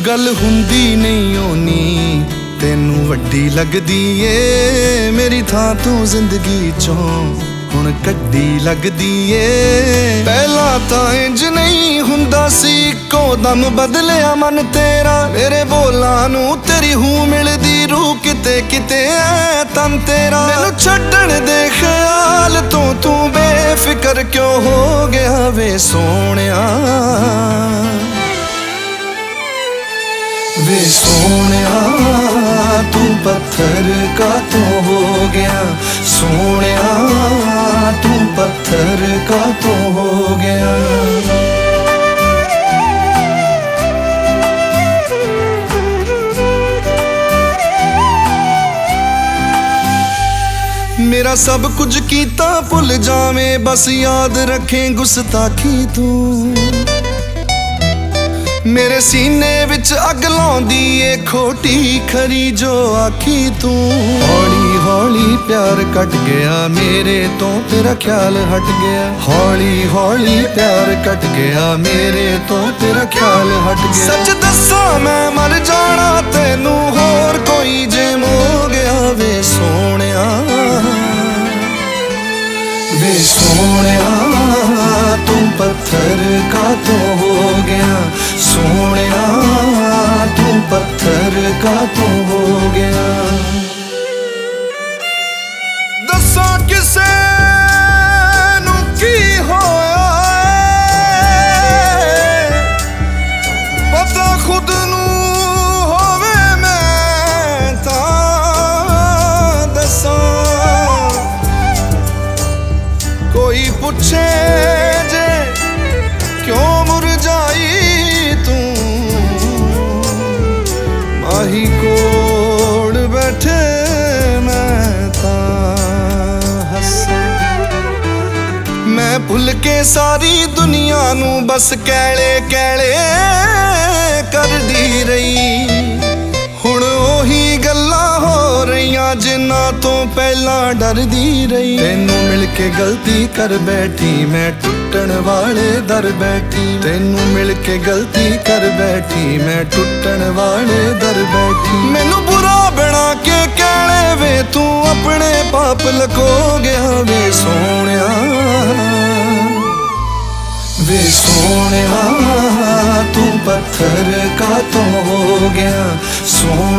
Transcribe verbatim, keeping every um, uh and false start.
गल हुंदी नहीं होनी तेनू वड्डी लगदी ए मेरी थां तू जिंदगी चों हुण कड्डी लगदी ए। पहला तां इंज नहीं हुंदा सी इक्को दम बदलिया मन तेरा मेरे बोलां नू तेरी हूं मिलदी रूह किते किते ऐ तन तेरा। मैनू छड्डण दे ख्याल तो तू बेफिकर क्यों हो गया वे सोहणिया वे सोहणिया तू पत्थर का तो हो गया सोहणिया तू पत्थर का तो हो गया। मेरा सब कुछ कीता भुल जावें बस याद रखें गुस्ताखी तू मेरे सीने विच अग लाउंदी ए खोटी खरी जो आखी तू। हौली हौली प्यार कट गया मेरे तो तेरा ख्याल हट गया हौली हौली प्यार कट गया मेरे तो तेरा ख्याल हट गया। सच दसा मैं मर जाना तेनू होर कोई जे हो गया वे सोहणिया वे सोहणिया तू पत्थर का तो हो गया सोहणिया तू पत्थर का तो हो गया। दसा किसे नू की होया पता खुद नू होवे मैं तां दसा कोई पूछे जे क्यों मुरझाई तू माही कोड़ बैठे मैं तां हस्सा। मैं भुल के सारी दुनिया नू बस कैले कैले कर दी रही हुण ओही गल्लां हो रहीआं जिन्ना तो पहला डरदी रही। तेनू मिल के गलती कर बैठी मैं टुटण वाले दर बैठी तेनू मिल के गलती कर बैठी मैं टुटण वाले दर बैठी। मैनू बुरा बना के कहणे वे तू अपने पाप लको गया वे सोहणिया वे सोहणिया तू पत्थर का तो हो गया सोहणिया